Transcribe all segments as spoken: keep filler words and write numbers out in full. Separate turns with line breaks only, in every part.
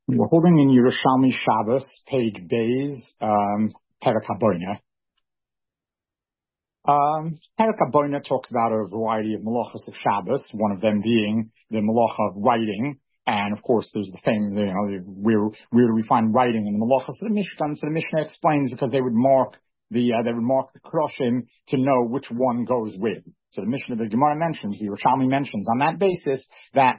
We're holding in Yerushalmi Shabbos, page Beis, um, Perek HaBoinah. Um, Perek HaBoinah talks about a variety of malachos of Shabbos, one of them being the malacha of writing. And of course, there's the thing, you know, where, where do we find writing in the malachos of the Mishkan? So the Mishnah explains because they would mark the, uh, they would mark the kroshim to know which one goes with. So the Mishnah, the Gemara mentions, the Yerushalmi mentions on that basis that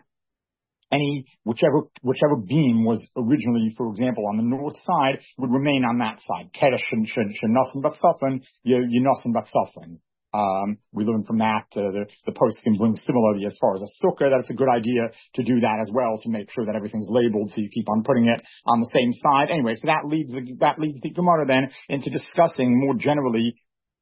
any, whichever, whichever beam was originally, for example, on the north side, would remain on that side. Keresh shenasim baksafin, yinasim baksafin. Um, we learn from that, uh, the, the post can bring similarly as far as a sukkah, that it's a good idea to do that as well, to make sure that everything's labeled so you keep on putting it on the same side. Anyway, so that leads the, that leads the Gemara then into discussing more generally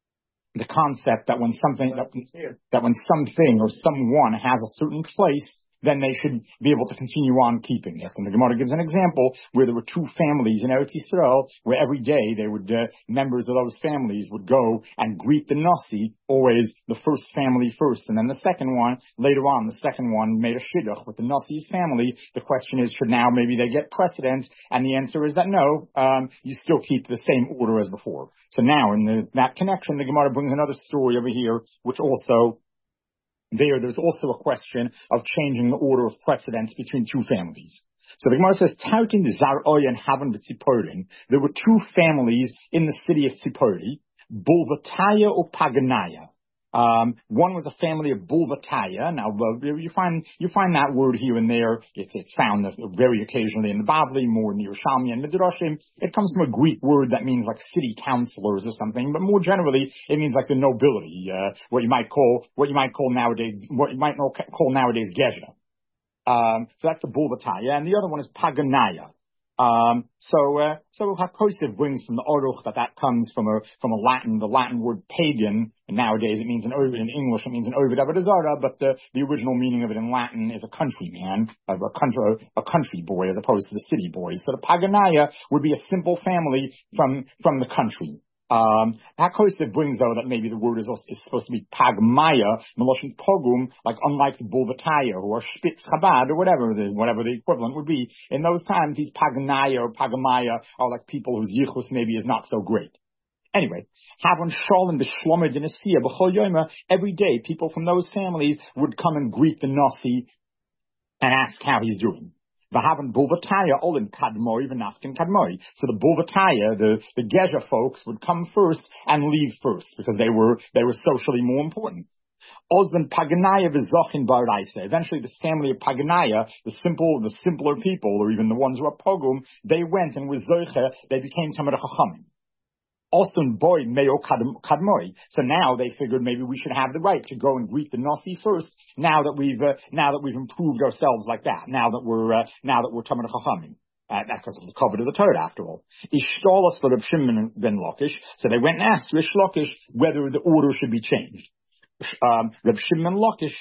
the concept that when something, that, that when something or someone has a certain place, then they should be able to continue on keeping it. And the Gemara gives an example where there were two families in Eretz Yisrael where every day they would, uh, members of those families would go and greet the Nasi, always the first family first, and then the second one, later on, the second one made a shidduch with the Nasi's family. The question is, should now maybe they get precedence? And the answer is that no, um, you still keep the same order as before. So now in the, that connection, the Gemara brings another story over here, which also There, there's also a question of changing the order of precedence between two families. So the Gemara says, Tautin Zar'oy and Havan B'Tziporin. There were two families in the city of Tzipori, Bulvataya or Paganaya. Um, one was a family of Bulvataya. Now, uh, you find, you find that word here and there. It's, it's found very occasionally in the Bavli, more in the Yerushalmi and Midrashim. It comes from a Greek word that means like city councilors or something, but more generally, it means like the nobility, uh, what you might call, what you might call nowadays, what you might call nowadays Gezha. Um, so that's the Bulvataya, and the other one is Paganaya. Um, so, uh, so Hakosiv brings from the Oruch that that comes from a, from a Latin, the Latin word pagan, and nowadays it means an Ovid, in English it means an Ovid Avodah Zarah, but the, the original meaning of it in Latin is a countryman, a, a country, a country boy as opposed to the city boy. So the Paganaya would be a simple family from, from the country. Um, Hakosiv brings though that maybe the word is, also, is supposed to be Pagmaya, Meloshin Pogum, like unlike the Bulvataya or Spitz Chabad or whatever the, whatever the equivalent would be. In those times, these Paganaya or Pagamaya are like people whose yichus maybe is not so great. Anyway, Havon Shalom B'Shlomer Dinasiya B'Chol Yoma, every day people from those families would come and greet the Nasi and ask how he's doing. Vahavan Bulvataya Olim Kadmoi V'Nafkin Kadmoi. So the Bulvataya, the, the Gezha folks would come first and leave first because they were, they were socially more important. Osman Paganaya V'Zochin Baraisa. Eventually this family of Paganaya, the simple, the simpler people, or even the ones who are Pogum, they went and with Zoicha, they became Tamar Chachamim. Austin boy Mayo Kadmoi. So now they figured maybe we should have the right to go and greet the Nasi first. Now that we've uh, now that we've improved ourselves like that. Now that we're uh, now that we're Tamar Chachamim. Uh, that's because of the covenant of the Torah, after all. Ishtalas for Reb Shimon ben Lakish. So they went and asked Rish Lakish whether the order should be changed. Um, Reb Shimon ben Lakish.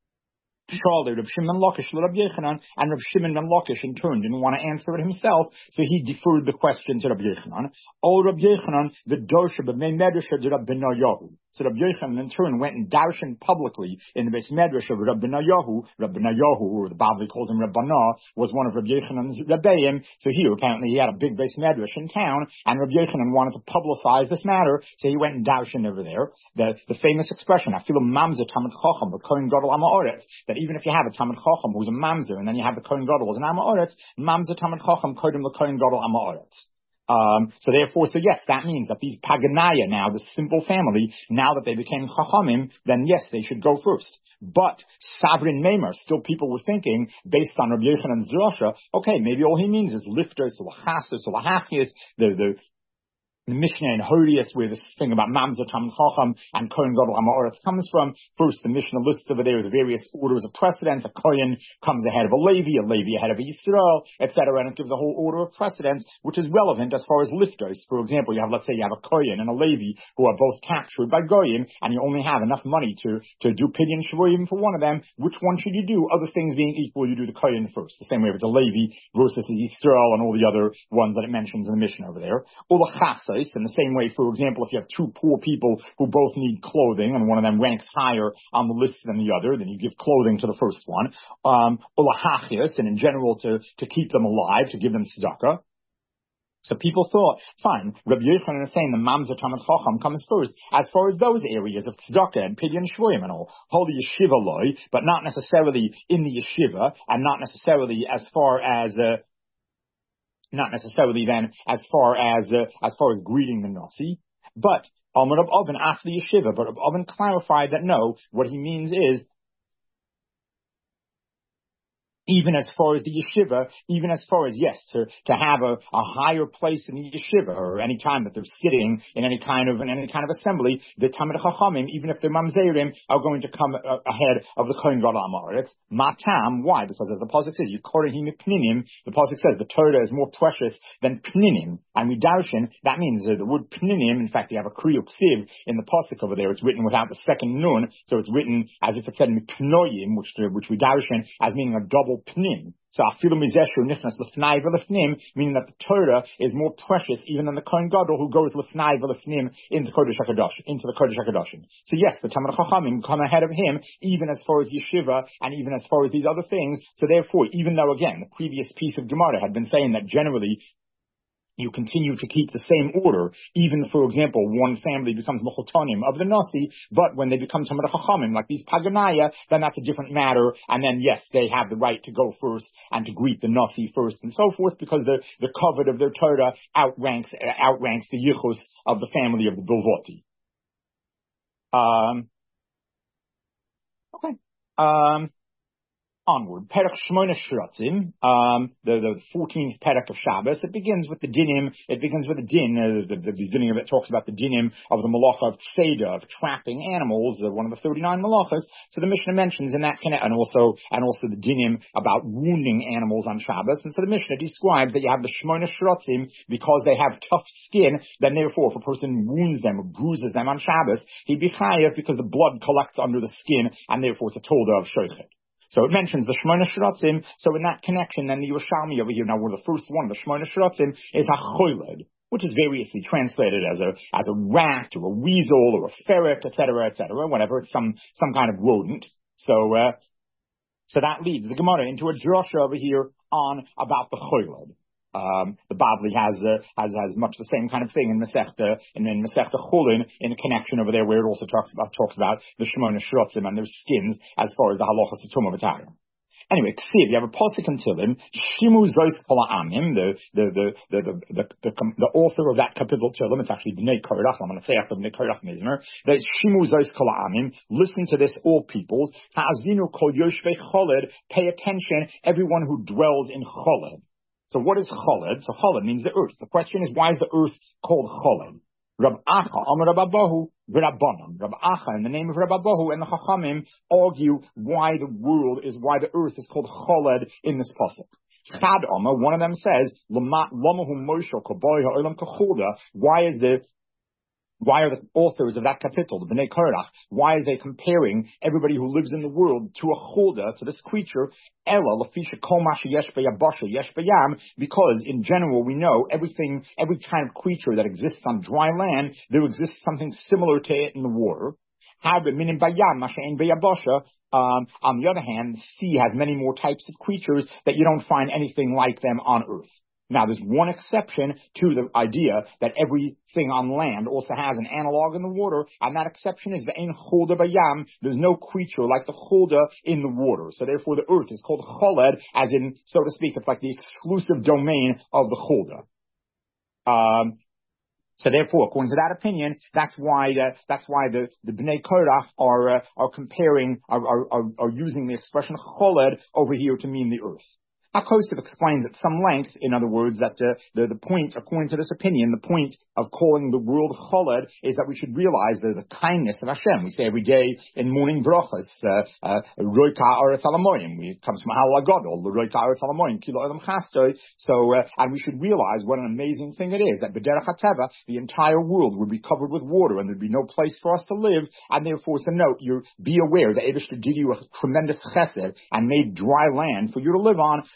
Charlie, Reb Shimon ben Lakish, Reb Yechanan, and Reb Shimon ben Lakish in turn didn't want to answer it himself, so he deferred the question to Reb Yechanan. Oh, Reb Yechanan, the dosha b'mei medrash of Reb Benayahu. So Reb Yechanan in turn went and darshan publicly in the base medrash of Reb Benayahu. Reb Benayahu, or the Bavli calls him Reb Bana, was one of Reb Yechanan's Rebbeim. So here apparently he had a big base medrash in town, and Reb Yechanan wanted to publicize this matter, so he went and darshan over there. The the famous expression, "Afilu mamzer tamid chacham v'kohen gadol amaoretz," that even if you have a Talmid Chacham who's a mamzer, and then you have the Kohen Gadol as an Amaoretz, mamzer Talmid Chacham kodem the Kohen Gadol Amaoretz. Um, so therefore, so yes, that means that these Paganaya now, the simple family, now that they became Chachamim, then yes, they should go first. But Savrin Meimer, still people were thinking, based on Rabbi Yechanan's drasha, okay, maybe all he means is lifters, lahasas, lahachias, the, the, The Mishnah in Hodius, where this thing about Mamzer Talmid Chacham and Kohen Gadol Amaoretz comes from. First, the Mishnah lists over there the various orders of precedence. A Kohen comes ahead of a Levi, a Levi ahead of a Yisrael, et cetera, and it gives a whole order of precedence, which is relevant as far as lifters. For example, you have, let's say, you have a Kohen and a Levi who are both captured by Goyim, and you only have enough money to to do Pidyon Shavuim for one of them. Which one should you do? Other things being equal, you do the Kohen first. The same way if it's a Levi versus a Yisrael and all the other ones that it mentions in the Mishnah over there. Or the Chasa. place. In the same way, for example, if you have two poor people who both need clothing and one of them ranks higher on the list than the other, then you give clothing to the first one. Um, and in general to, to keep them alive, to give them tzedakah. So people thought, fine, Rabbi Yochanan is saying the Mamzer Talmid Chacham comes first, as far as those areas of tzedakah and pidyon shvoyim and all, holy yeshiva loy, but not necessarily in the yeshiva, and not necessarily as far as, uh, not necessarily then as far as, uh, as far as greeting the Nasi, but Amar Rab Oven after the yeshiva, but Rab Oven clarified that no, what he means is, even as far as the yeshiva, even as far as, yes, to, to have a, a higher place in the yeshiva, or any time that they're sitting in any kind of, in any kind of assembly, the Talmid Chachamim, even if they're mamzerim, are going to come uh, ahead of the Kohen Gadol Amaretz. Matam, why? Because as the Pasuk says, Yikorehim Pninim, the Pasuk says the Torah is more precious than Pninim. And we darshan, that means uh, the word Pninim, in fact, you have a kriyuk siv in the Pasuk over there, it's written without the second nun, so it's written as if it said Miknoyim, which, which we darshan as meaning a double Pnim. So afilu mizeshu nichnas lefnai v'lefnim, meaning that the Torah is more precious even than the Kohen Gadol who goes lefnai v'lefnim into Kodesh HaKadosh, into the Kodesh HaKadoshim. So yes, the Talmid Chachamim come ahead of him even as far as yeshiva and even as far as these other things. So therefore, even though again the previous piece of Gemara had been saying that generally you continue to keep the same order, even, for example, one family becomes Mechotonim of the Nasi, but when they become Talmid Chachamim, like these Paganaya, then that's a different matter, and then, yes, they have the right to go first and to greet the Nasi first and so forth, because the, the covet of their Torah outranks, uh, outranks the Yichus of the family of the Bilvoti. Um, okay. Um, Onward, Perek Shmona Shratzim, um, the, the fourteenth Perek of Shabbos. It begins with the dinim. It begins with the din. Uh, the, the beginning of it talks about the dinim of the malacha of tzeda, of trapping animals, uh, one of the thirty-nine malachas. So the Mishnah mentions in that, and also and also the dinim about wounding animals on Shabbos. And so the Mishnah describes that you have the Shmona Shratzim because they have tough skin. Then therefore, if a person wounds them or bruises them on Shabbos, he'd be chayav because the blood collects under the skin, and therefore it's a tolda of shochet. So it mentions the Shmona Shratzim. So in that connection, then the Yerushalmi over here, now we're the first one, the Shmona Shratzim is HaChoyled, which is variously translated as a as a rat or a weasel or a ferret, et cetera, et cetera, whatever. It's some some kind of rodent. So uh, so that leads the Gemara into a drasha over here on about the Choyled. Um, the Bavli has, uh, has, has much the same kind of thing in Masechta, in, in Masechta Chulin, in a connection over there where it also talks about, talks about the Shmona Shrotzim and their skins as far as the halachas of Tumah V'Tayim. Anyway, Ksiv, you have a posik in Tilim, Shimu Zois Amim, the, the, the, the, the, the, the, the author of that kapitel Tilim, it's actually Bnei Korach, I'm going to say after Bnei Korach Mizmer, that Shimu Zois Amim, listen to this, all peoples, Ha'azinu Kol Yoshvei Choled, pay attention, everyone who dwells in Choled. So what is Choled? So Choled means the earth. The question is, why is the earth called Choled? Rab Acha, Amar Rab Abahu, V'Rabbanim. Rab Acha, in the name of Rab Abahu, and the Chachamim argue why the world is, why the earth is called Choled in this pasuk. Chad Amar, one of them says, Lamahu Moshe Kaboi Ha'olam Kacholda. Why is the Why are the authors of that kapitel, the Bnei Korach, why are they comparing everybody who lives in the world to a cholda, to this creature, Ela, Lafisha Komash Yesh Beyabasha Yesh Beyam, because in general we know everything, every kind of creature that exists on dry land, there exists something similar to it in the water. Um, on the other hand, the sea has many more types of creatures that you don't find anything like them on earth. Now, there's one exception to the idea that everything on land also has an analog in the water, and that exception is the ein cholda bayam. There's no creature like the cholda in the water. So therefore, the earth is called choled, as in, so to speak, it's like the exclusive domain of the cholda. Um, So therefore, according to that opinion, that's why uh, that's why the, the Bnei Korach are uh, are comparing are, are are using the expression choled over here to mean the earth. HaKosef explains at some length, in other words, that uh, the, the point, according to this opinion, the point of calling the world Choled is that we should realize there's a kindness of Hashem. We say every day in morning brachas, Roika Aretz Alamoyim. It comes from Halal Gadol, Roika Aretz Alamoyim, Kilo Adam Chastoy. So, uh, and we should realize what an amazing thing it is that B'derech HaTeva, the entire world would be covered with water and there'd be no place for us to live. And therefore, so note, you be aware that Eibush did you a tremendous chesed and made dry land for you to live on.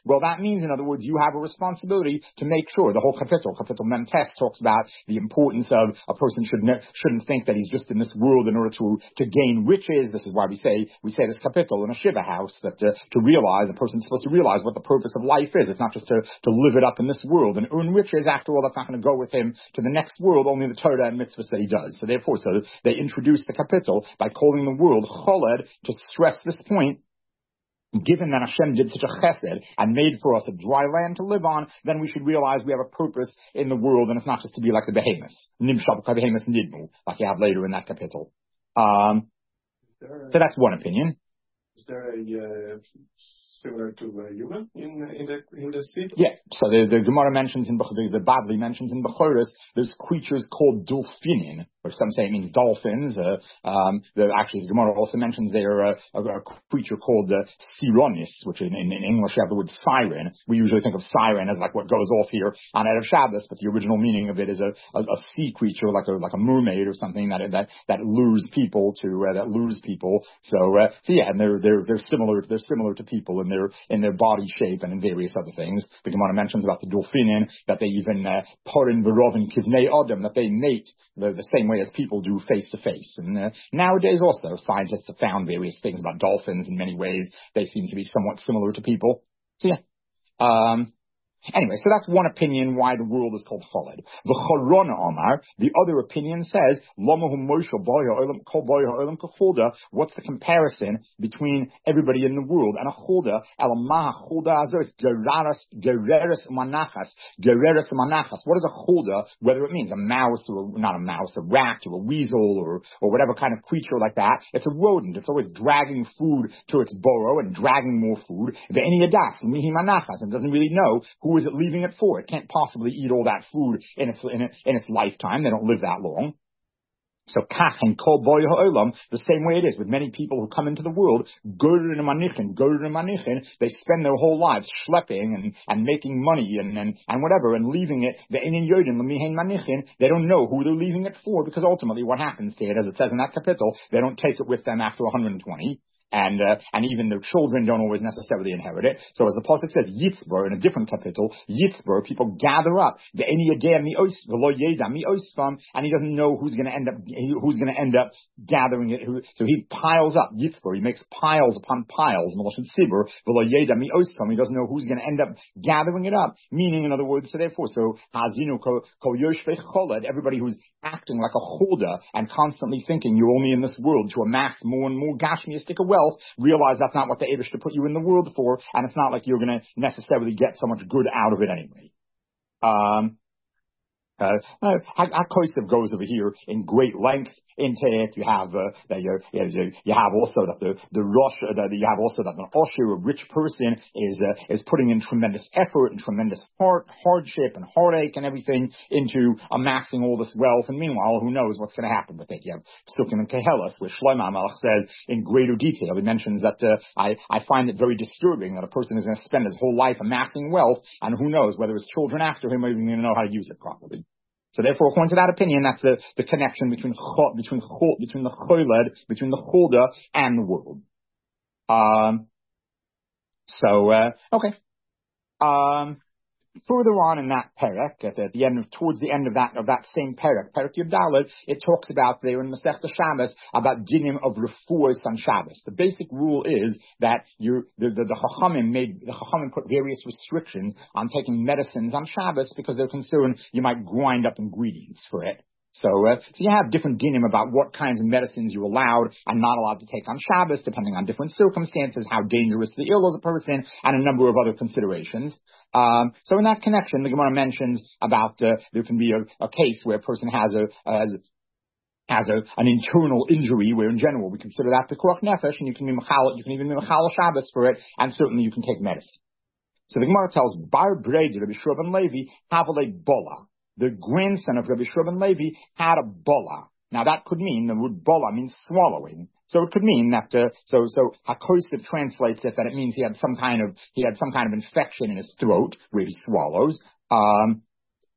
Well, that means, in other words, you have a responsibility to make sure. The whole kapitel, kapitel mem test, talks about the importance of a person should ne- shouldn't think that he's just in this world in order to to gain riches. This is why we say we say this kapitel in a shiva house, that uh, to realize a person's supposed to realize what the purpose of life is. It's not just to to live it up in this world and earn riches. After all, that's not going to go with him to the next world. Only the Torah and mitzvahs that he does. So therefore, so they introduce the kapitel by calling the world choled to stress this point. Given that Hashem did such a chesed and made for us a dry land to live on, then we should realize we have a purpose in the world, and it's not just to be like the behemoths, nimshal behemoths nidmu, like you have later in that kapitel. Um, so that's one opinion.
Is there a uh, similar to a human in in the in the sea?
Yeah. So the, the Gemara mentions in the, the Bavli mentions in Bechoros there's creatures called dolphinin, or some say it means dolphins. Uh, um, the, actually, the Gemara also mentions there uh, a, a creature called uh, sironis, which in, in, in English you have the word siren. We usually think of siren as like what goes off here on Erev Shabbos, but the original meaning of it is a, a, a sea creature, like a like a mermaid or something that that that lures people to uh, that lures people. So uh, so yeah, and they're they're they're similar they're similar to people in their in their body shape and in various other things. The Gemara mentions about the dolphinin that they even uh, porin v'rovin kivnei adam, that they mate the, the same way as people do face to face. And uh, nowadays also scientists have found various things about dolphins in many ways. They seem to be somewhat similar to people. So yeah. Um, Anyway, so that's one opinion why the world is called Choled. The Chorona Omar, the other opinion says, what's the comparison between everybody in the world and a Cholda? What is a Cholda? Whether it means a mouse or a, not a mouse, a rat or a weasel or, or whatever kind of creature like that. It's a rodent. It's always dragging food to its burrow and dragging more food. And doesn't really know who is it leaving it for. It can't possibly eat all that food in its in, in its lifetime. They don't live that long. So kach and kol boy ha'olam, the same way it is with many people who come into the world, gorer and manichin, gorer and manichin, they spend their whole lives schlepping and, and making money and, and, and whatever and leaving it, the inin yodim, l'mihen manichin, they don't know who they're leaving it for, because ultimately what happens to it, as it says in that kapitel, they don't take it with them after one hundred twenty. And uh, and even their children don't always necessarily inherit it. So as the pasuk says, Yitzbar in a different kapitel, Yitzbar, people gather up the any again the oisfam, and he doesn't know who's going to end up who's going to end up gathering it. Who, so he piles up Yitzbar. He makes piles upon piles. Sibur he doesn't know who's going to end up gathering it up. Meaning, in other words, so therefore, so hazinu kol yoshvei choled, everybody who's acting like a holder and constantly thinking you're only in this world to amass more and more gashmiistic wealth. Realize that's not what the Eibush to put you in the world for, and it's not like you're going to necessarily get so much good out of it anyway. Um, Uh, uh, HaKosef goes over here in great length into it. You have uh, that you, you, you have also that the the Rosh that you have also that the Osher, a rich person, is uh, is putting in tremendous effort and tremendous heart hardship and heartache and everything into amassing all this wealth. And meanwhile, who knows what's going to happen with it? You have Psukim and Kehelas, where Shlomo HaMelech says in greater detail. He mentions that uh, I I find it very disturbing that a person is going to spend his whole life amassing wealth, and who knows whether his children after him are even going to know how to use it properly. So therefore, according to that opinion, that's the, the connection between between between the choled, between the cholda and the world. Um. So uh, okay. Um. Further on in that perek, at the, at the end of, towards the end of that of that same perek, perek Yud Daled, it talks about there in Masechta Shabbos about dinim of refuos on Shabbos. The basic rule is that you the the, the Chachamim made the Chachamim put various restrictions on taking medicines on Shabbos because they're concerned you might grind up ingredients for it. So, uh, so you have different dinim about what kinds of medicines you're allowed and not allowed to take on Shabbos, depending on different circumstances, how dangerous the ill is a person, and a number of other considerations. Um, so in that connection, the Gemara mentions about uh, there can be a, a case where a person has a has has a, an internal injury, where in general we consider that pikuach nefesh, and you can be machal, you can even be machal Shabbos for it, and certainly you can take medicine. So the Gemara tells Bar Breda Rabbi Shua ben Levi havale bola. The grandson of Rabbi Shua ben Levi had a bola. Now that could mean, the word bola means swallowing. So it could mean that, uh, so, so HaKosef translates it that it means he had some kind of, he had some kind of infection in his throat where he swallows. Um,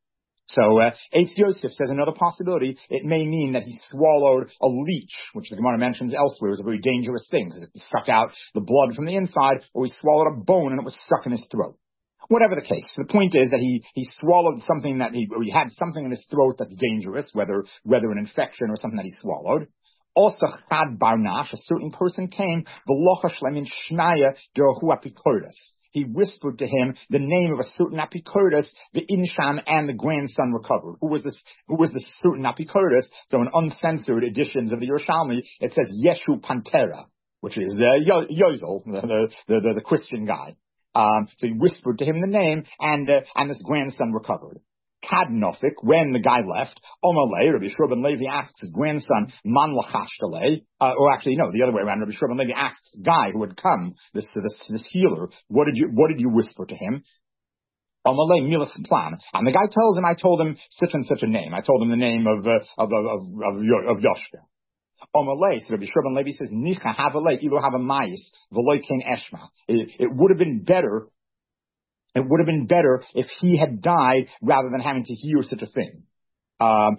So, uh, Eitz Yosef says another possibility, it may mean that he swallowed a leech, which the Gemara mentions elsewhere is a very dangerous thing, because it sucked out the blood from the inside, or he swallowed a bone and it was stuck in his throat. Whatever the case, the point is that he, he swallowed something that he, or he had something in his throat that's dangerous, whether, whether an infection or something that he swallowed. Also, Chad Barnash, a certain person came, V'locha shlemin shnaya derohu apikoros. He whispered to him the name of a certain apikoros, the Insham and the grandson recovered. Who was this, who was this certain apikoros? So in uncensored editions of the Yerushalmi, it says Yeshu Pantera, which is, uh, Yo- Yozel, the, the, the, the Christian guy. Um, so he whispered to him the name, and uh, and this grandson recovered. Kadnofik, when the guy left, Omalei, Rabbi Yeshua ben Levi asks his grandson, Man lachashtalei, uh, or actually, no, the other way around, Rabbi Yeshua ben Levi asks the guy who had come, this, this, this healer, what did you, what did you whisper to him? Omalei milas plan. And the guy tells him, I told him such and such a name. I told him the name of, uh, of, of, of, of, of Yoshka. Omalei, so Rabbi Yeshua ben Levi says, Nicha havalei, ilu havamayis, v'loi kein eshma. It would have been better It would have been better if he had died rather than having to hear such a thing. Um,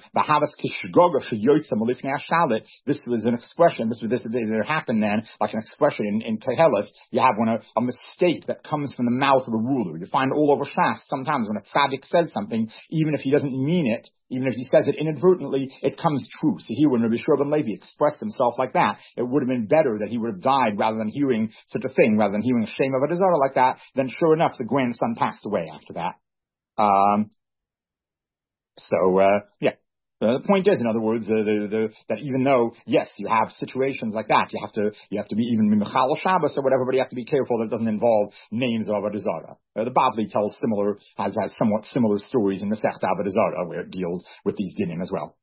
this was an expression, this was this, this happened then, like an expression in, in Kehelis, you have when a, a mistake that comes from the mouth of a ruler. You find all over Shas, sometimes when a tzaddik says something, even if he doesn't mean it, even if he says it inadvertently, it comes true. So here when Rabbi Yeshua ben Levi expressed himself like that, it would have been better that he would have died rather than hearing such a thing, rather than hearing a shame of a desire like that. Then sure enough, the grandson passed away after that. Um, So, uh, yeah. Uh, the point is, in other words, uh, the, the, that even though, yes, you have situations like that, you have to, you have to be even Michal Shabbos or whatever, but you have to be careful that it doesn't involve names of Avodah Zarah. Uh, the Bavli tells similar, has, has somewhat similar stories in the Masechta Avodah Zarah, where it deals with these dinim as well.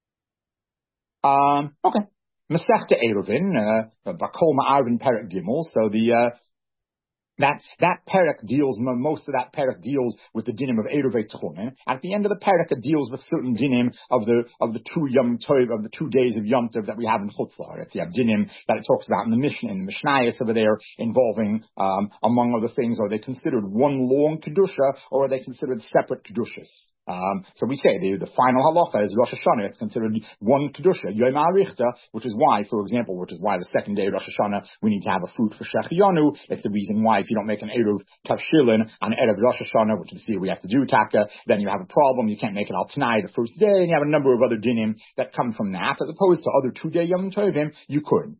Um, okay. Masechta Eruvin, uh, Bakol Ma'arvin Perek Gimel, so the, uh, That that parak deals, most of that parak deals with the dinim of Eruvei Tchumen. At the end of the parak, it deals with certain dinim of the of the two Yom Tov, of the two days of Yom Tov that we have in Chutz La'aretz. You have dinim that it talks about in the Mishnah, in the Mishnayos over there, involving, um, among other things, are they considered one long kedusha or are they considered separate kedushas? Um, so we say the, the final halacha is Rosh Hashanah. It's considered one kedusha, Yom Harichta, which is why, for example, which is why the second day of Rosh Hashanah we need to have a fruit for Shechianu. It's the reason why if you don't make an Eruv Tavshilin on Erev Rosh Hashanah, which is the we have to do Taka, then you have a problem. You can't make it al Tanai the first day, and you have a number of other dinim that come from that, as opposed to other two day Yom Tovim, you could.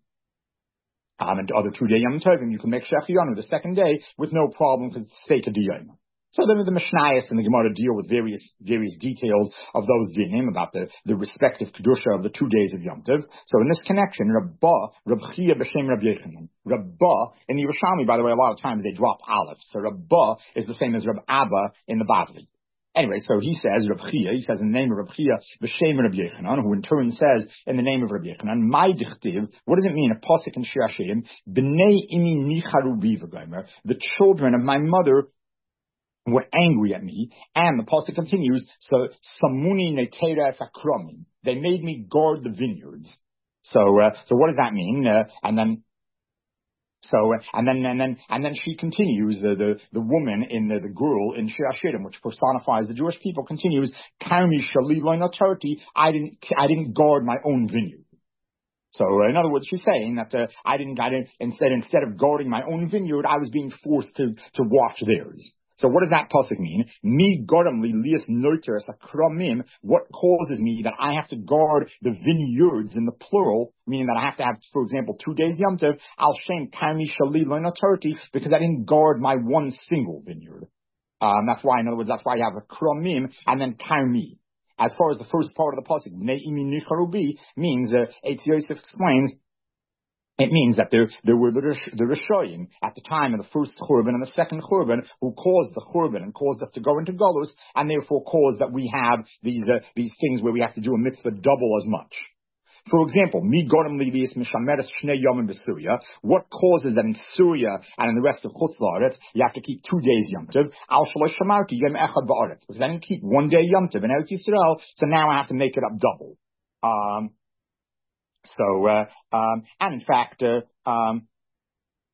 Um, and other two day Yom Tovim, you can make Shechianu the second day with no problem because it's Steika Diyayim. So then the Mishnayos and the Gemara deal with various various details of those dinim about the, the respective kedusha of the two days of Yom Tov. So in this connection, Rabbah, Rab Chia b'shem Rab Yechanan. Rabbah, in the Yerushalmi, by the way, a lot of times they drop aleph. So Rabbah is the same as Rab Abba in the Bavli. Anyway, so he says, Rab Chia, he says in the name of Rab Chia, b'shem Rab Yechanan, who in turn says in the name of Rab Yechanan, my dichtiv, what does it mean? A pasuk in Shir Hashem, b'nei imi nicharu bivagomer, the children of my mother were angry at me, and the pasuk continues, so samuni netera sakromin, they made me guard the vineyards. So, uh, so what does that mean? Uh, and then, so, uh, and then, and then, and then she continues, the, the, the woman in the, the girl in Shir Hashirim, which personifies the Jewish people, continues, Karmi shali lo notarti, I didn't, I didn't guard my own vineyard. So, uh, in other words, she's saying that, uh, I didn't, I didn't, instead, instead of guarding my own vineyard, I was being forced to, to watch theirs. So what does that pasuk mean? Mi goram li lias noiteres akramim. What causes me that I have to guard the vineyards in the plural, meaning that I have to have, for example, two days Yom Tov, al shem karmi shali lo notarti, because I didn't guard my one single vineyard. Um, that's why, in other words, that's why you have a kramim and then karmi. As far as the first part of the pasuk, ne'imi nicharubi, means, uh, Eitz Yosef explains, it means that there, there were the, the Rishoyim at the time of the first Churban and the second Churban who caused the Churban and caused us to go into Golus, and therefore caused that we have these uh, these things where we have to do a mitzvah double as much. For example, mi gorim livius mishameres shnei yomim b'Syria. What causes that in Syria and in the rest of Chutz La'aretz you have to keep two days Yom Tov? Al shalosh shamarti yom echad ba'aretz, because I didn't keep one day Yom Tov in Eretz Yisrael, so now I have to make it up double. Um, So, uh, um, and in fact, uh, um,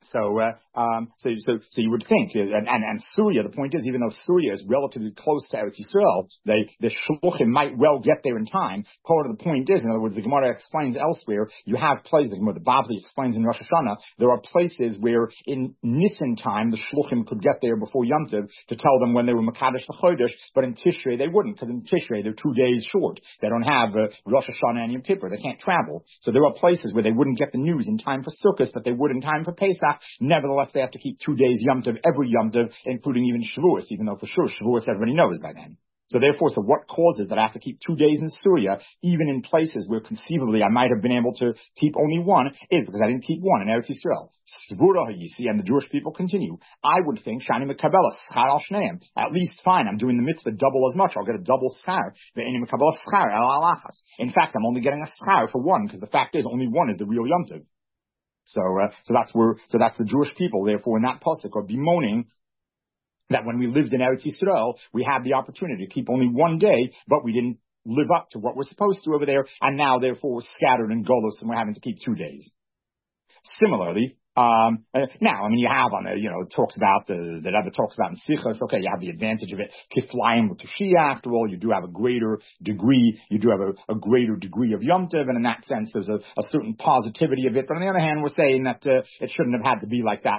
So, uh, um, so, so, so you would think, and, and, and Syria, the point is, even though Syria is relatively close to Eretz Yisrael, they, the shluchim might well get there in time. Part of the point is, in other words, the Gemara explains elsewhere, you have places, the Bavli explains in Rosh Hashanah, there are places where in Nisan time, the shluchim could get there before Yom Tov to tell them when they were Makadosh L'Chodesh, but in Tishrei they wouldn't, because in Tishrei they're two days short. They don't have uh, Rosh Hashanah and Yom Kippur. They can't travel. So there are places where they wouldn't get the news in time for Sukkot, but they would in time for Pesach. Nevertheless, they have to keep two days Yom Tov, every Yom Tov, including even Shavuos, even though for sure Shavuos everybody knows by then. So therefore, so what causes that I have to keep two days in Syria, even in places where conceivably I might have been able to keep only one, is because I didn't keep one in Eretz Yisrael. Svura Hayisi, and the Jewish people continue. I would think, Shani Mekabela, Schar al Shneim. At least fine, I'm doing the mitzvah double as much. I'll get a double schar. Ve'eni Mekabela Schar el alachas. In fact, I'm only getting a schar for one, because the fact is, only one is the real Yom Tov. So, uh, so that's where, so that's the Jewish people. Therefore, in that pasuk are bemoaning that when we lived in Eretz Yisrael, we had the opportunity to keep only one day, but we didn't live up to what we're supposed to over there, and now therefore we're scattered in Golos and we're having to keep two days. Similarly, um, uh, now, I mean, you have on the, you know, it talks about, uh, that Rebbe talks about in Sichos, okay, you have the advantage of it, Kiflayim with Tushia, after all, you do have a greater degree, you do have a, a greater degree of Yom Tov, and in that sense, there's a, a certain positivity of it, but on the other hand, we're saying that, uh, it shouldn't have had to be like that,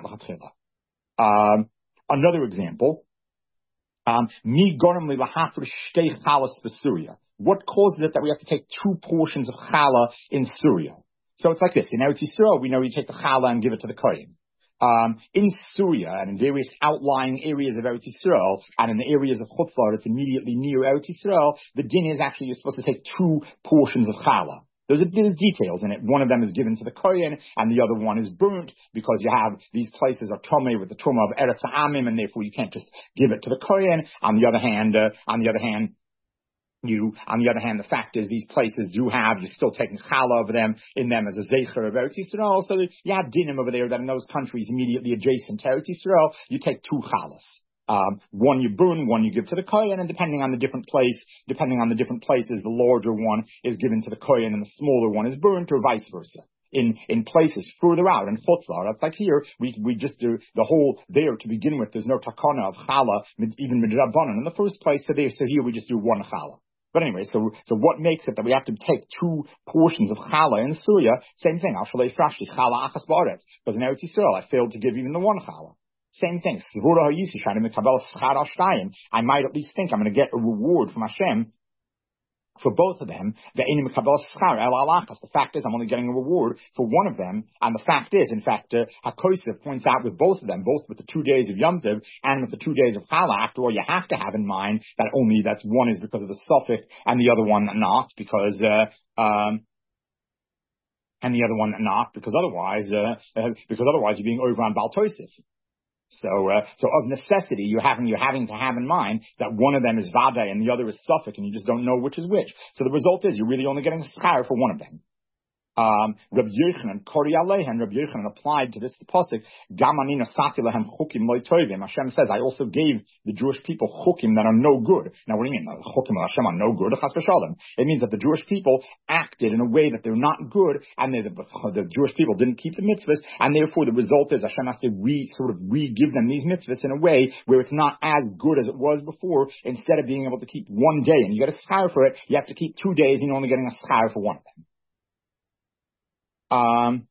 um, another example, um, Mi Gorim li lahafrish shtei chalas for Syria. What causes it that we have to take two portions of challah in Syria? So it's like this. In Eretz Yisrael, we know you take the challah and give it to the kohen. Um, in Syria and in various outlying areas of Eretz Yisrael and in the areas of Chutz La'aretz immediately near Eretz Yisrael, the din is actually you're supposed to take two portions of challah. There's, a, there's details in it. One of them is given to the kohen, and the other one is burnt because you have these places are tomei with the truma of Eretz Ha'amim, and therefore you can't just give it to the kohen. On the other hand, uh, on the other hand. You, on the other hand, the fact is these places do have, you're still taking challah of them, in them as a zecher of Eretz Yisrael, so you have dinim over there that in those countries immediately adjacent to Eretz Yisrael, you take two challahs. Um, one you burn, one you give to the kohen, and depending on the different place, depending on the different places, the larger one is given to the kohen and the smaller one is burnt, or vice versa. In, in places further out, in Chutz La'aretz, that's like here, we, we just do the whole there to begin with, there's no takana of challah, even midrabanan in the first place, so there, so here we just do one challah. But anyway, so so what makes it that we have to take two portions of challah in Syria? Same thing. Al shalei frashli challah achas ba'aretz. Because in Eretz Yisrael, I failed to give even the one challah. Same thing. Svura hayisi shani mekabel schar al shtayim. I might at least think I'm going to get a reward from Hashem for both of them. The fact is I'm only getting a reward for one of them, and the fact is, in fact, uh, HaKosef points out with both of them, both with the two days of Yom Tov and with the two days of Challah, after all, you have to have in mind that only that's one is because of the suffix and the other one not, because uh, um and the other one not, because otherwise uh, uh, because otherwise you're being over on Baal Tosef. So, uh, so of necessity, you're having, you're having to have in mind that one of them is Vadai and the other is Suffolk, and you just don't know which is which. So the result is you're really only getting a schar for one of them. Um, Rabbi Yochanan, Kori Alehan, Rabbi Yochanan applied to this the pasuk, Gamanina Sati Lehem Chukim Lo Tovim. Hashem says, I also gave the Jewish people Chukim that are no good. Now what do you mean? Chukim Hashem are no good? It means that the Jewish people acted in a way that they're not good, and they, the, the Jewish people didn't keep the mitzvahs, and therefore the result is Hashem has to re, sort of re-give them these mitzvahs in a way where it's not as good as it was before. Instead of being able to keep one day, and you get a schar for it, you have to keep two days, and you're only getting a schar for one of them. Um,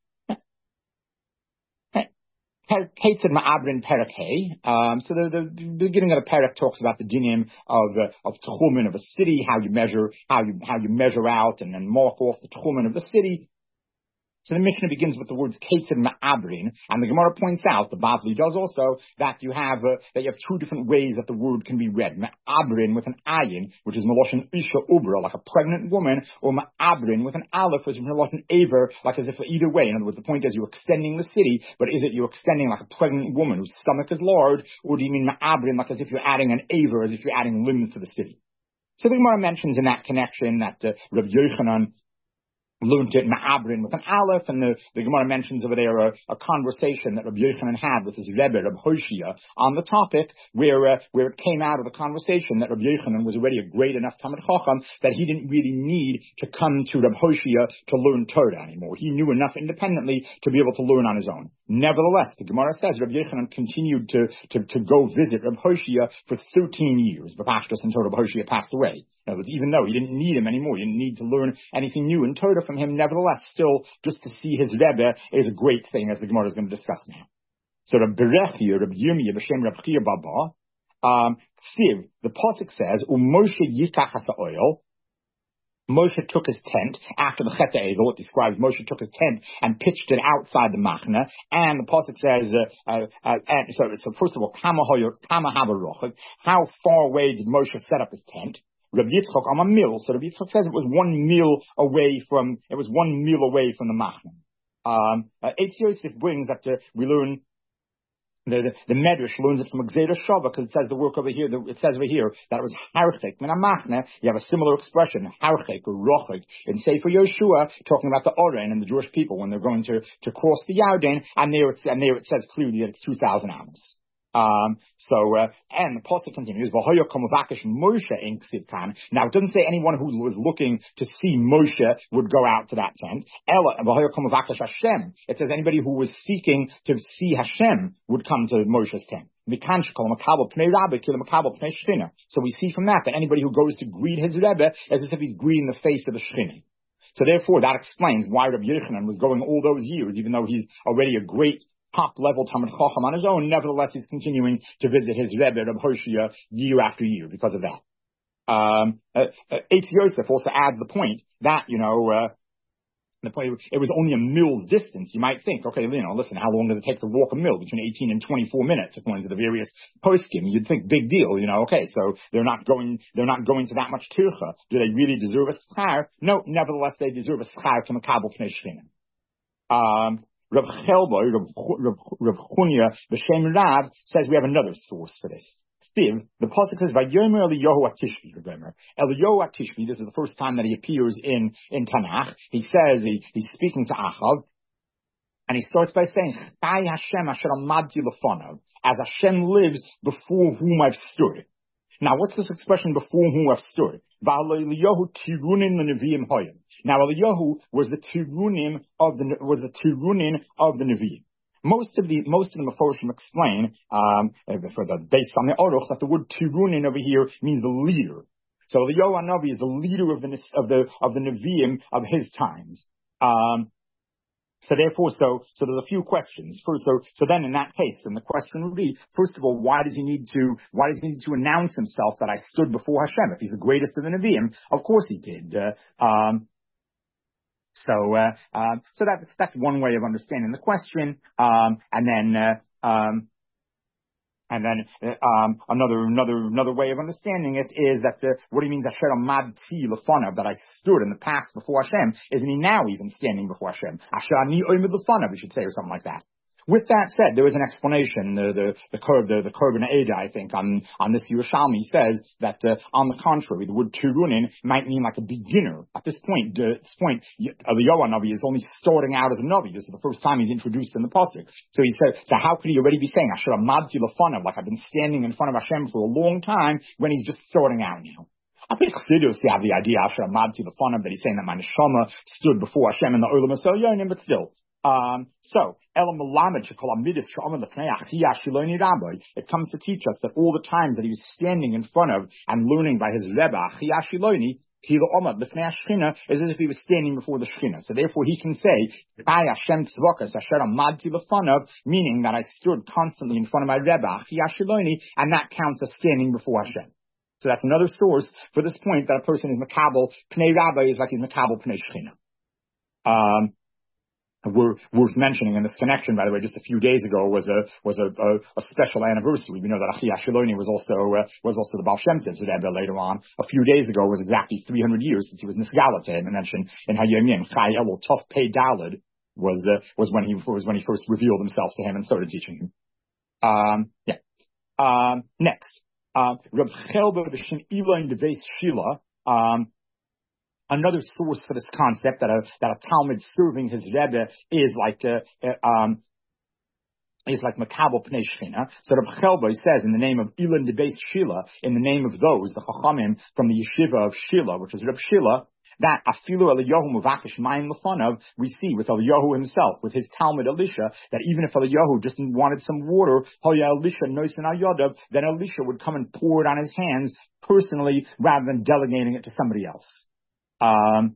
Ketzad Ma'abrin Perek. Um, so the, the, the beginning of the Perek talks about the dinim of uh, of tchumen of a city, how you measure, how you how you measure out and then mark off the tchumen of the city. So the Mishnah begins with the words Ketzad Ma'abrin, and the Gemara points out, the Bavli does also, that you have uh, that you have two different ways that the word can be read. Ma'abrin with an ayin, which is Meloshin Isha Ubra, like a pregnant woman, or Ma'abrin with an aleph, which is Meloshin Aver, like as if either way. In other words, the point is you're extending the city, but is it you're extending like a pregnant woman whose stomach is large, or do you mean Ma'abrin like as if you're adding an Aver, as if you're adding limbs to the city? So the Gemara mentions in that connection that uh, Rabbi Yochanan learned it Ma'abrin with an Aleph, and the, the Gemara mentions over there a, a conversation that Rabbi Yochanan had with his Rebbe, Rabbi Hoshia, on the topic, where uh, where it came out of the conversation that Rabbi Yochanan was already a great enough Talmid Chacham that he didn't really need to come to Rabbi Hoshia to learn Torah anymore. He knew enough independently to be able to learn on his own. Nevertheless, the Gemara says Rabbi Yochanan continued to, to, to go visit Rabbi Hoshia for thirteen years, until Rabbi Hoshia passed away. Now, even though he didn't need him anymore, he didn't need to learn anything new in Torah from him, nevertheless, still, just to see his Rebbe is a great thing, as the Gemara is going to discuss now. So, Rabbi Berechia, Rabbi Yirmiyah, B'Shem Rabbi Chia Baba, um, Siv, the Pasuk says, Moshe yikach hasa oil. Moshe took his tent after the Chet Egel. It describes Moshe took his tent and pitched it outside the Machna. And the pasuk says, uh, uh, uh, and so, so first of all, Kama hava rochad. How far away did Moshe set up his tent? Rabbi Yitzchok on a mill. So Rabbi Yitzchok says it was one mil away from. It was one mil away from the Machna. Um, uh, Eitz Yosef brings that uh, we learn. The, the, the Medrash learns it from Gzeira Shava, because it says the work over here, the, it says over here that it was Harchek. Min HaMachna, you have a similar expression, Harchek or Rochek, in Sefer Yoshua, talking about the Oren and the Jewish people when they're going to, to cross the Yarden, and there, it's, and there it says clearly that it's two thousand amos. Um, so, uh, and the pasuk continues, V'hoyo komovakish Moshe in Ksiv Kan. Now, it doesn't say anyone who was looking to see Moshe would go out to that tent. Ella, V'hoyo komovakish Hashem. It says anybody who was seeking to see Hashem would come to Moshe's tent. So we see from that that anybody who goes to greet his Rebbe as if he's greeting the face of the Shechina. So therefore, that explains why Rabbi Yochanan was going all those years, even though he's already a great top-level Talmid Chacham on his own. Nevertheless, he's continuing to visit his Rebbe, Rabbi Hoshia, year after year because of that. Um, uh, uh, Eitz Yosef also adds the point that, you know, uh, the point, it was only a mill's distance. You might think, okay, you know, listen, how long does it take to walk a mill? Between eighteen and twenty-four minutes, according to the various poskim. You'd think, big deal, you know, okay, so they're not going, they're not going to that much tircha. Do they really deserve a schar? No, nevertheless, they deserve a schar to Makabel Pnei Shechina. Um, Rav Chelboy, Rav Chunya, B'Shem Rav says we have another source for this. Steve, the pasuk says, "Vayomer Eliyahu Atishvi." Remember, Eliyahu Atishvi. This is the first time that he appears in in Tanakh. He says he, he's speaking to Achav, and he starts by saying, "Chai Hashem asher amadti lefonav," as Hashem lives before whom I've stood. Now, what's this expression, before whom I've stood? Eliyahu tirunin l'neviim hoyim. Now, Eliyahu was the tirunim of the was the tirunin of the neviim. Most of the most of the Meforshim explain, um, for the based on the Aruch, that the word tirunin over here means the leader. So Eliyahu Hanavi is the leader of the of the of the neviim of his times. Um, So therefore, so, so there's a few questions. First, so, so then in that case, then the question would be, first of all, why does he need to, why does he need to announce himself that I stood before Hashem? If he's the greatest of the Nevi'im, of course he did. Uh, um, so, uh, uh, so that, that's one way of understanding the question. Um, and then, uh, um, And then um, another another another way of understanding it is that uh, what he means Asher Amadti Lefonav, that I stood in the past before Hashem. Isn't he now even standing before Hashem? Asher Ani Oimid Lefonav, we should say, or something like that. With that said, there is an explanation. The the the curb the, the Korban Eda, I think, on on this Yerushalmi says that uh, on the contrary, the word Tirunin might mean like a beginner. At this point, uh, at this point, Eliyahu Navi is only starting out as a Navi. This is the first time he's introduced in the pasuk. So he said, so how could he already be saying Asher Amadti Lefonav, like I've been standing in front of Hashem for a long time, when he's just starting out now? I think Chassidus have the idea Asher Amadti Lefonav, that he's saying that my neshama stood before Hashem in the Olam HaSelyonim, but still. Um, so, it comes to teach us that all the times that he was standing in front of and learning by his Rebbe, is as if he was standing before the Shechina. So therefore he can say, meaning that I stood constantly in front of my Rebbe, and that counts as standing before Hashem. So that's another source for this point that a person is Makabel, Pnei Rabbi is like he's Makabel Pnei Shechina. Um, We're worth mentioning in this connection, by the way, just a few days ago was a was a, a, a special anniversary. We know that Achi Ashkeloni was also uh, was also the Baal Shem Tov's Rebbe later on. A few days ago was exactly three hundred years since he was Nisgala to him. And mentioned in Hayomim Chai Elul Tov Pei Daled was uh, was when he was when he first revealed himself to him and started teaching him. Um, yeah. Um, next, uh, Reb Chelba B'Shem Elon Deveis Shila. Um, another source for this concept that a that a Talmud serving his Rebbe is like uh, uh, um is like Makabel Pnei Shechina. So Reb Chelboy says in the name of Ilan de Beis Shila, in the name of those, the Chachamim from the yeshiva of Shila, which is Reb Shila, that Afilu Eliyahu Muvakish Mayim Lefanov, we see with Eliyahu himself, with his Talmud Elisha, that even if Eliyahu just wanted some water, Hoya Elisha Noisin Al Yodav, then Elisha would come and pour it on his hands personally rather than delegating it to somebody else. Um,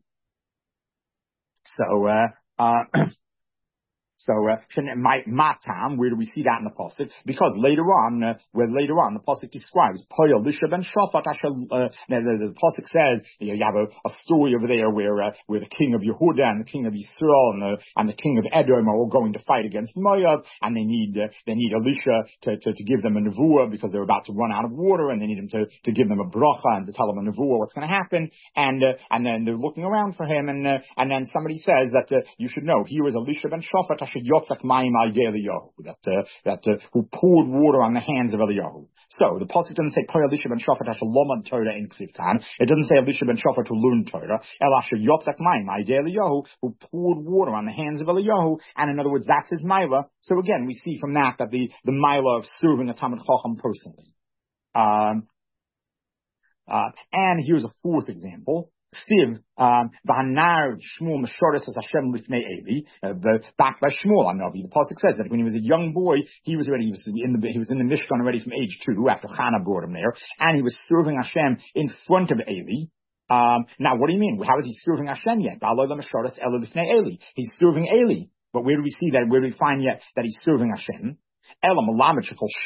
so, uh, uh, So, uh, my, matam, where do we see that in the pasuk? Because later on, uh, where later on the pasuk describes Poyel Lisha ben Shafat. Uh, the, the, the pasuk says you, know, you have a, a story over there where uh, where the king of Yehuda and the king of Yisrael and the and the king of Edom are all going to fight against Moab, and they need uh, they need Elisha to, to to give them a nevuah because they're about to run out of water, and they need him to to give them a bracha and to tell them a nevuah what's going to happen, and uh, and then they're looking around for him, and uh, and then somebody says that uh, you should know here is Elisha ben Shafat. That uh, that uh, who poured water on the hands of Eliyahu. So the pasuk doesn't say Elisha ben Shafat asher lomad Torah in Ksiv Kan. It doesn't say Elisha ben Shafat to learn Torah. El asher yotzak mayim Eliyahu, who poured water on the hands of Eliyahu, and in other words, that's his milah. So again, we see from that that the the milah of serving a Talmid Chacham personally. Um, uh, and here's a fourth example. Siv, um, V'hanar Shmuel Meshoris as Hashem Lifnei Eli, backed by Shmuel Hanavi. The pasuk says that when he was a young boy, he was already he was in the he was in the Mishkan already from age two after Chana brought him there, and he was serving Hashem in front of Eli. Um, now, what do you mean? How is he serving Hashem yet? He's serving Eli. But where do we see that? Where do we find yet that he's serving Hashem? Every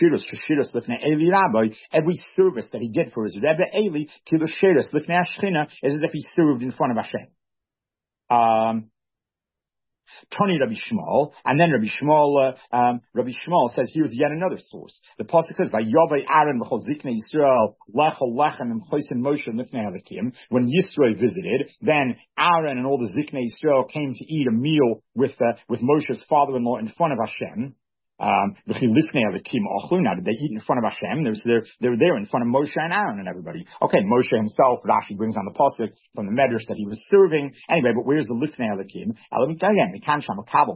service that he did for his Rebbe Eli, is as if he served in front of Hashem. Um, Tony Rabbi Shmuel, and then Rabbi Shmuel, uh, um, Rabbi Shmuel says here's yet another source. The pasuk says, "Vayovei Aaron b'chol ziknei Yisrael lechol lechem im chosin Moshe lifnei Elikim." When Yisro visited, then Aaron and all the ziknei Yisrael came to eat a meal with uh, with Moshe's father-in-law in front of Hashem. Um, now, did they eat in front of Hashem? They're, they're, they're there in front of Moshe and Aaron and everybody. Okay, Moshe himself, Rashi brings on the pasuk from the Medrash that he was serving. Anyway, but where's the Lifnei Elikim? Again, we can't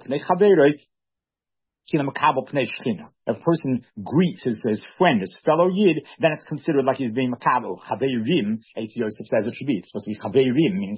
if a person greets his, his friend, his fellow Yid, then it's considered like he's being makabel. Chaveirim, Eitz Yosef says it should be. It's supposed to be chaveirim, meaning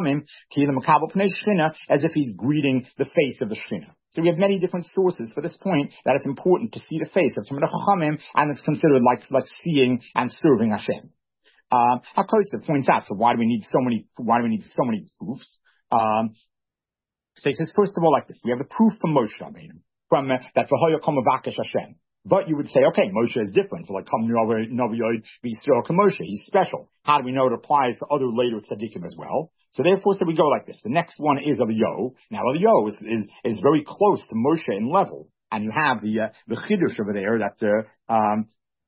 as if he's greeting the face of the Shechina. So we have many different sources for this point that it's important to see the face of Talmidei Chachamim, and it's considered like like seeing and serving Hashem. Um, HaKosef points out, so why do we need so many? Why do we need so many proofs? Um, so he says, first of all, like this: we have the proof from Moshe Rabbeinu. From uh, that v'hoya kol mavakesh Hashem. But you would say, okay, Moshe is different. So like, come Noviyoid v'Yisrael Moshe, he's special. How do we know it applies to other later tzaddikim as well? So therefore, so we go like this. The next one is Eliyahu. Now Eliyahu is, is is very close to Moshe in level, and you have the uh, the chiddush over there that uh, um.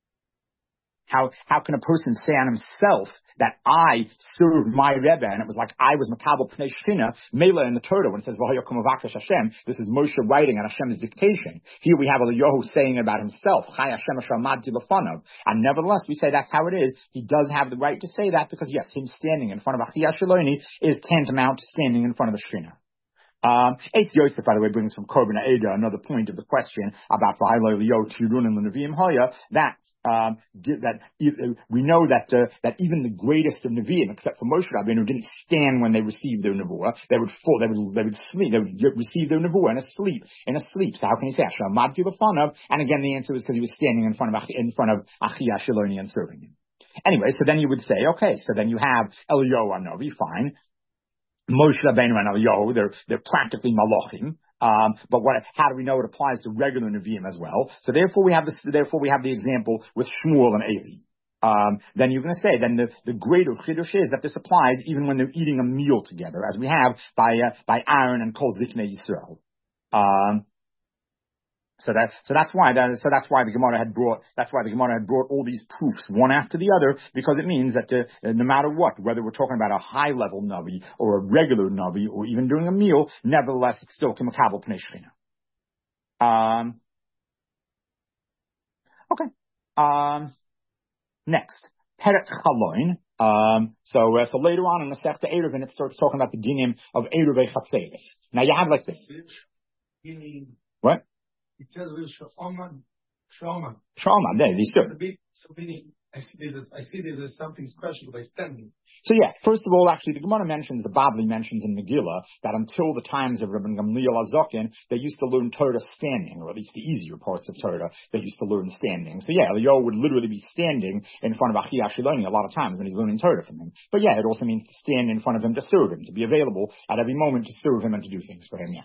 How how can a person say on himself that I served my Rebbe, and it was like I was Makabel Pnei Shechina, Mela in the Torah, when it says, V'hoyakom Avakesh Hashem, this is Moshe writing on Hashem's dictation. Here we have Eliyahu saying about himself, Chai Hashem Asher Amadti Lefanov. And nevertheless, we say that's how it is. He does have the right to say that, because yes, him standing in front of Achiyah Shaloni is tantamount to standing in front of the Shechina. Um, Eitz Yosef, by the way, brings from Korban Eda another point of the question about V'hailo Eliyahu Tirun and the Nevi'im Hoya, that Um, that we know that uh, that even the greatest of Nevi'im, except for Moshe Rabbeinu, didn't stand when they received their nevuah. They would fall, they would they would sleep, they would receive their nevuah in a sleep, in a sleep. So how can you say Asher Amadti Lefanov? And again, the answer is because he was standing in front of in front of Achiyah Shaloni and serving him. Anyway, so then you would say, okay, so then you have Eliyahu Hanavi, fine. Moshe Rabbeinu and Eliyahu, they're they're practically malachim. Um, but what? How do we know it applies to regular Nevi'im as well? So therefore, we have this. Therefore, we have the example with Shmuel and Eli. Um, then you're going to say, then the, the greater chiddush is that this applies even when they're eating a meal together, as we have by uh, by Aaron and Kol Ziknei Yisrael. Um, so that so that's why that so that's why the Gemara had brought that's why the Gemara had brought all these proofs one after the other, because it means that uh, no matter what, whether we're talking about a high level navi or a regular navi or even during a meal, nevertheless it's still Makabel Pnei Shechina. Um. Okay. Um. Next, Perek Chaloin. Um, so, uh, so later on in the Masechta Eruvin, it starts talking about the dinim of Eruvei Chatzeres. Now you have like this. What?
It says with Sha'oman, Sha'oman.
Sha'oman, there, these two.
So meaning, I see there's, I see there's something special by standing.
So yeah, first of all, actually, the Gemara mentions, the Babli mentions in Megillah, that until the times of Rabbi Gamliel Azokin, they used to learn Torah standing, or at least the easier parts of Torah, they used to learn standing. So yeah, Eliyahu would literally be standing in front of Achi Ashiloni a lot of times when he's learning Torah from him. But yeah, it also means to stand in front of him to serve him, to be available at every moment to serve him and to do things for him, yeah.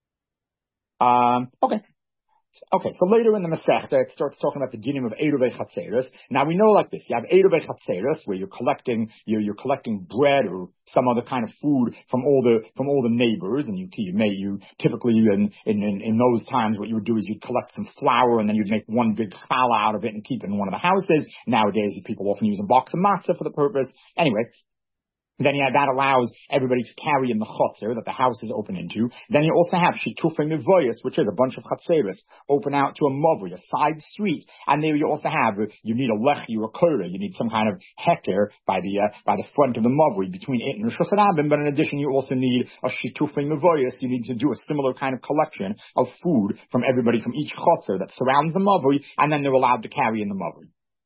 Um, okay. Okay, so later in the Masechta, it starts talking about the dinim of Eruvei Chatzeres. Now we know like this: you have Eruvei Chatzeres, where you're collecting, you're, you're collecting bread or some other kind of food from all the from all the neighbors, and you you may you typically in in in those times what you would do is you'd collect some flour and then you'd make one big challah out of it and keep it in one of the houses. Nowadays, people often use a box of matzah for the purpose. Anyway. Then yeah, that allows everybody to carry in the chotzer that the house is open into. Then you also have shitufei mevoyos, which is a bunch of chatzeres open out to a mavri, a side street. And there you also have, you need a lechi or a kora, you need some kind of heter by the uh, by the front of the mavri between it and Rosh Hashanah. But in addition, you also need a shitufei mevoyos. You need to do a similar kind of collection of food from everybody from each chotzer that surrounds the mavri, and then they're allowed to carry in the mavri.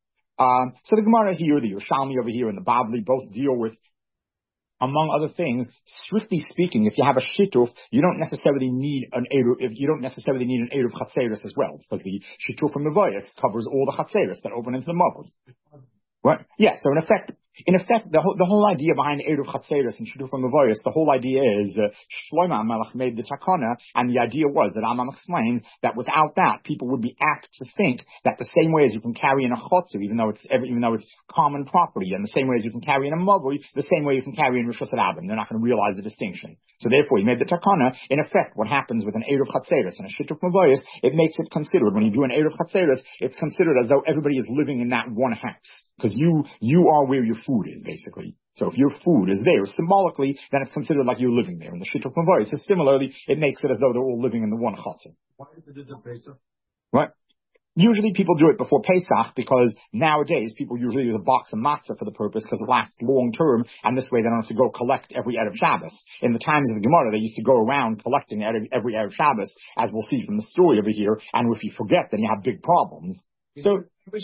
Um, so the Gemara here, the Yerushalmi over here, and the Babli both deal with, among other things, strictly speaking, if you have a shituf, you don't necessarily need an eruv. If you don't necessarily need an eruv chatzeres as well, because the shituf from Mevoyos covers all the chatzeres that open into the mavos. What? Yeah. So in effect, in effect, the whole the whole idea behind eruv chatzeres and shituf from Mevoyos, the whole idea is uh, Shlomo HaMelech made the takana, and the idea was that Rambam explains that without that, people would be apt to think that the same way as you can carry in a chotzer, even though it's every, even though it's common property, and the same way as you can carry in a mavoi, the same way you can carry in Rosh Hashanah, they're not going to realize the distinction. So therefore, he made the takana. In effect, what happens with an eruv chatzeres and a shituf Mevoyos, it makes it considered when you do an eruv chatzeres, it's considered as though everybody is living in that one house. Because you, you are where your food is, basically. So if your food is there symbolically, then it's considered like you're living there. And the shituf Mevoyos, so similarly, it makes it as though they're all living in the one chutzner.
Why is it a Pesach?
What? Usually people do it before Pesach because nowadays people usually use a box of matzah for the purpose because it lasts long term, and this way they don't have to go collect every Erev Shabbos. In the times of the Gemara, they used to go around collecting every, every Erev Shabbos, as we'll see from the story over here, and if you forget, then you have big problems. So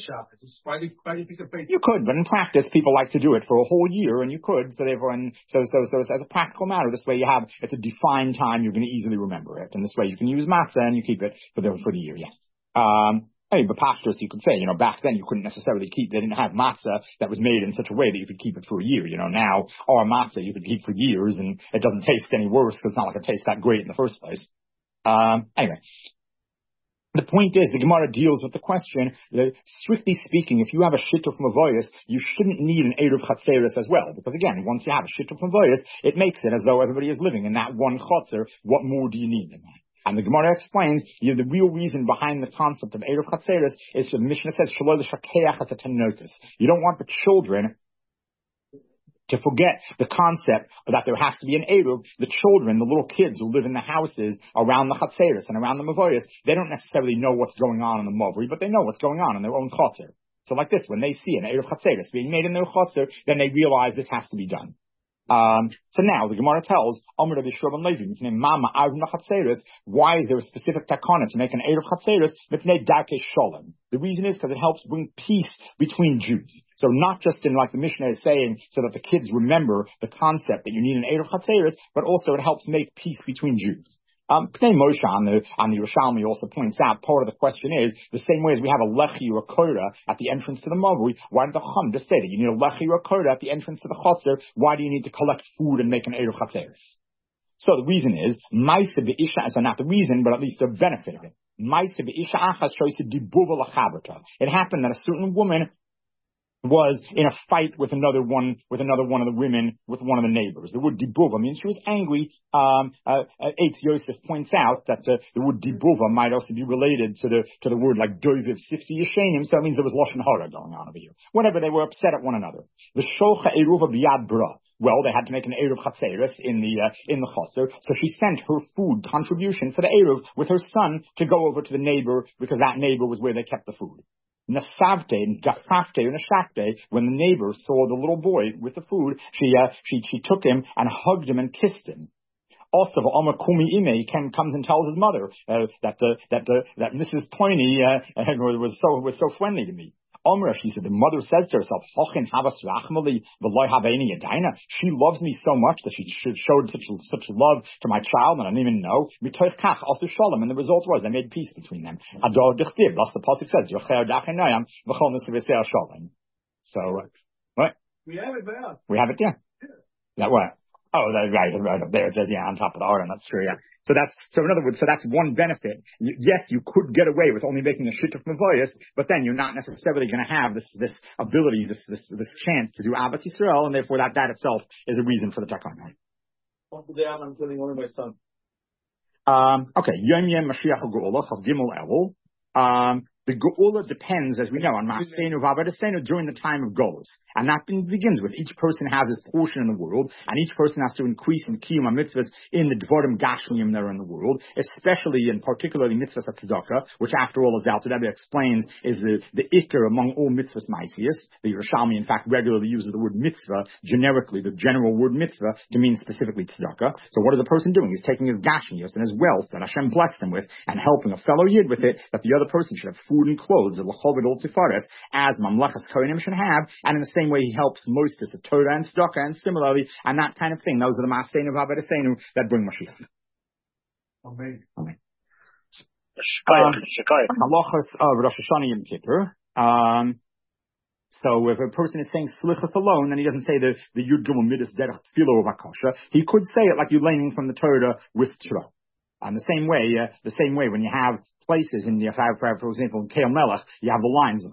you could, but in practice, people like to do it for a whole year, and you could. So therefore, and so so so it's as a practical matter. This way, you have it's a defined time. You're going to easily remember it, and this way, you can use matzah and you keep it for the for the year. Yeah. Um, I mean, but pastors, you could say, you know, back then you couldn't necessarily keep. They didn't have matzah that was made in such a way that you could keep it for a year. You know, now our matzah you could keep for years, and it doesn't taste any worse because it's not like it tastes that great in the first place. Um, anyway. The point is, the Gemara deals with the question that, strictly speaking, if you have a shituf Mevoyos, you shouldn't need an eruv chatzeres as well. Because again, once you have a shituf Mevoyos, it makes it as though everybody is living in that one chotzer. What more do you need than that? And the Gemara explains, you know, the real reason behind the concept of eruv chatzeres is the Mishnah says, Shelo l'shakeach et hatinokus. You don't want the children to forget the concept that there has to be an eruv. The children, the little kids who live in the houses around the chatzeres and around the mevoyos, they don't necessarily know what's going on in the mavri, but they know what's going on in their own chatzer. So like this, when they see an eruv chatzeres being made in their chatzer, then they realize this has to be done. Um, so now the Gemara tells, Omer Rabbi Shlomo Levi, Mama Arvna Chatzeres, why is there a specific takana to make an eruv chatzeres? Mipnei darkei shalom. The reason is because it helps bring peace between Jews. So not just in like the Mishnah is saying, so that the kids remember the concept that you need an eruv chatzeres, but also it helps make peace between Jews. Um, Pnei Moshe on the, on the Yerushalmi also points out, part of the question is, the same way as we have a lechi or a kora at the entrance to the mavui, why did the Chum just say that you need a lechi or a kora at the entrance to the chotzer? Why do you need to collect food and make an eruv chatzeres? So the reason is, Maisa be'isha, so not the reason, but at least the benefit of it. Maisa be'isha achas shoyse dibuva lachaberta. It happened that a certain woman was in a fight with another one, with another one of the women, with one of the neighbors. The word dibuva means she was angry. Um, uh, Eitz Yosef points out that uh, the word dibuva might also be related to the, to the word like doiviv sifsi yeshenim, so it means there was lashon hara going on over here. Whenever they were upset at one another. The sholcha eruva biyad bra. Well, they had to make an eruv chatzeres in the, uh, in the chotzer, so she sent her food contribution for the eruv with her son to go over to the neighbor, because that neighbor was where they kept the food. Nasavte and Gafafte and Nashakte, when the neighbor saw the little boy with the food, she, uh, she, she took him and hugged him and kissed him. Also, Omar Kumi Ime Ken comes and tells his mother uh, that the that the that Missus Toyney uh, was so was so friendly to me. Omra, she said, the mother says to herself, she loves me so much that she showed such such love to my child, and I didn't even know. Also shalom, and the result was they made peace between them. Thus the pasuk says, so uh, what?
We have it there.
We have it, yeah. That what? Oh, that, right, right up there. It says, yeah, on top of the Aron. That's true, yeah. So that's, so in other words, so that's one benefit. You, yes, you could get away with only making a shit of Mavoyas, but then you're not necessarily going to have this, this ability, this, this, this chance to do Abbas Yisrael, and therefore that, that itself is a reason for the Takana.
I'm telling only my son.
Um, okay. Yom Yom Mashiach HaGeula, Chav Gimel Elul. Um, The Geula depends, as we know, on Ma'aseinu V'Avodaseinu during the time of Golos. And that begins with each person has his portion in the world, and each person has to increase in Kiyum HaMitzvahs in the Dvarim Gashmiyim that are in the world, especially and particularly Mitzvahs HaTzedakah, which after all, as the Alter Rebbe explains, is the, the Iker among all Mitzvahs Maisius. The Yerushalmi, in fact, regularly uses the word Mitzvah, generically, the general word Mitzvah, to mean specifically Tzedakah. So what is a person doing? He's taking his Gashmius and his wealth that Hashem blessed him with, and helping a fellow Yid with it, that the other person should have food and clothes, as Mamlechas Kohanim should have, and in the same way he helps Moses, the Torah and Tzedakah, and similarly, and that kind of thing. Those are the Ma'aseinu V'Avodaseinu that bring Mashiach.
Amen.
Amen. Halachas of Rosh Hashanah Yom Kippur. Um, so if a person is saying Slichas alone, and he doesn't say the the Yud Gimel Midas Derech Tefillah of Akasha, he could say it like you're learning from the Torah with Torah. Um, the same way, uh, the same way when you have places in the, for, for example, in Keil Melech, you have the lines,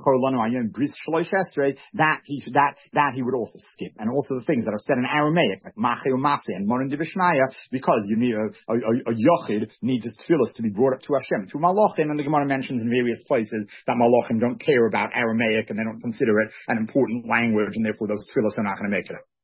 that he, that, that he would also skip. And also the things that are said in Aramaic, like Mache Umase and Morin Divishnaya, because you need a, a, a, a Yochid needs his tefillos to be brought up to Hashem through Malachim, and the Gemara mentions in various places that Malachim don't care about Aramaic and they don't consider it an important language, and therefore those tefillos are not going to make it up.